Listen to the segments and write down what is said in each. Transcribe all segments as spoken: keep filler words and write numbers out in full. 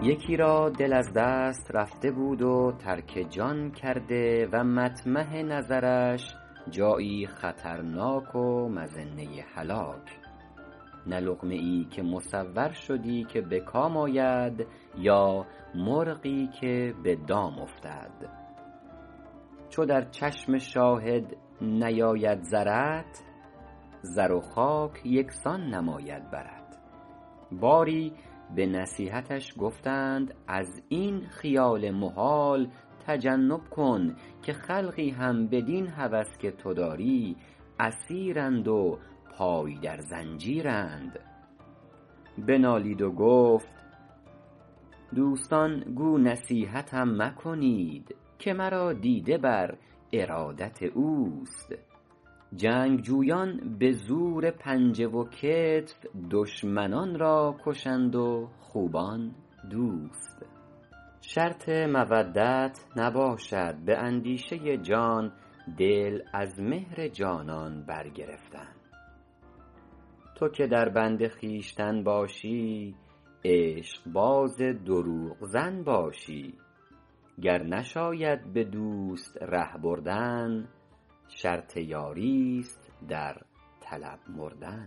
یکی را دل از دست رفته بود و ترک جان کرده و مطمح نظرش جایی خطرناک و مظنه هلاک، نه لقمه ای که مصور شدی که به کام آید، یا مرغی که به دام افتد. چو در چشم شاهد نیاید زرت، زر و خاک یکسان نماید برت. باری به نصیحتش گفتند از این خیال محال تجنب کن، که خلقی هم بدین هوس که تو داری اسیرند و پای در زنجیرند. بنالید و گفت دوستان گو نصیحتم مکنید، که مرا دیده بر ارادت اوست. جنگجویان به زور پنجه و کتف دشمنان را کشند و خوبان دوست. شرط مودت نباشد به اندیشه جان، دل از مهر جانان برگرفتن. تو که در بند خویشتن باشی، عشقباز دروغ زن باشی. گر نشاید به دوست ره بردن، شرط یاریست در طلب مردن.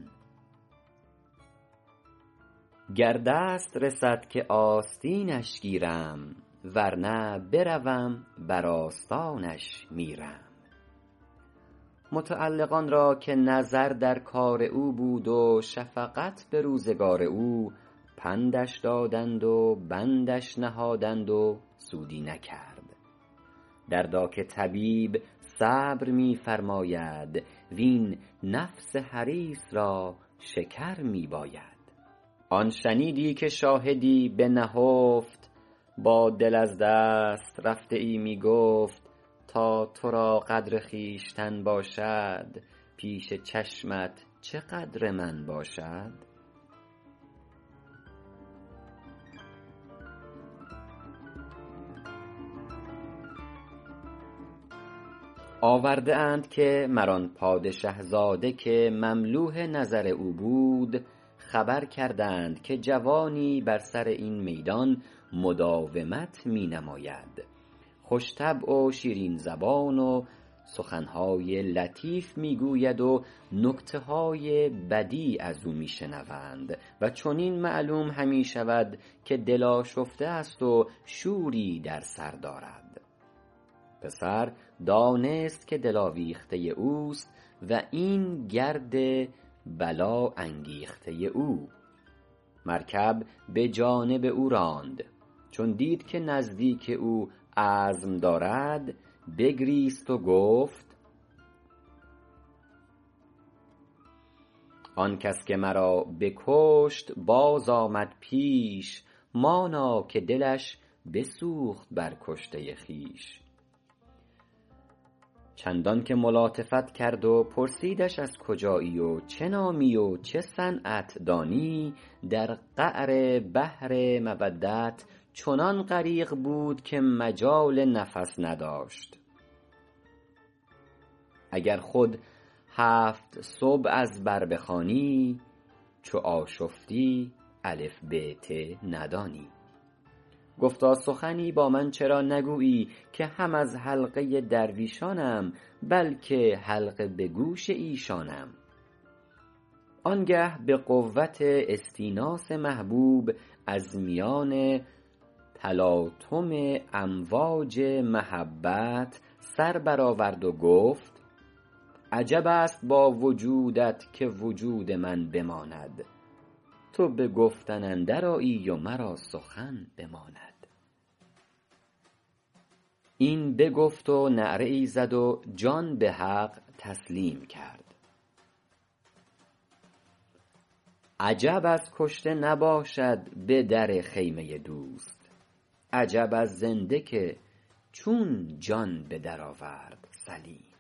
گر دست رسد که آستینش گیرم، ور نه بروم بر آستانش میرم. متعلقان را که نظر در کار او بود و شفقت به روزگار او، پندش دادند و بندش نهادند و سودی نکرد. دردا که طبیب صبر می فرماید، وین نفس حریص را شکر می باید. آن شنیدی که شاهدی به نهفت، با دل از دست رفته ای می گفت. تا تو را قدر خویشتن باشد، پیش چشمت چه قدر من باشد. آورده اند که مر آن پادشه زاده که مملوح نظر او بود، خبر کردند که جوانی بر سر این میدان مداومت می نماید. خوش طبع و شیرین زبان و سخنهای لطیف می گوید و نکته های بدیع از او می شنوند، و چنین معلوم همی شود که دل آشفته است و شوری در سر دارد. پسر دانست که دل آویخته اوست و این گرد بلا انگیخته او. مرکب به جانب او راند، چون دید که نزدیک او عزم دارد، بگریست و گفت آن کس که مرا بکشت باز آمد پیش، مانا که دلش بسوخت بر کشته خویش. چندان که ملاطفت کرد و پرسیدش از کجایی و چه نامی و چه صنعت دانی، در قعر بحر مودت چنان غریق بود که مجال نفس نداشت. اگر خود هفت سبع از بر بخوانی، چو آشفتی الف ب ت ندانی. گفتا سخنی با من چرا نگویی، که هم از حلقه درویشانم، بلکه حلقه به گوش ایشانم. آنگه به قوت استیناس محبوب از میان تلاطم امواج محبت سر برآورد و گفت عجب است با وجودت که وجود من بماند. تو به گفتن اندر آیی و مرا سخن بماند. این بگفت و نعره ای زد و جان به حق تسلیم کرد. عجب از کشته نباشد به در خیمه دوست، عجب از زنده که چون جان به در آورد سلیم.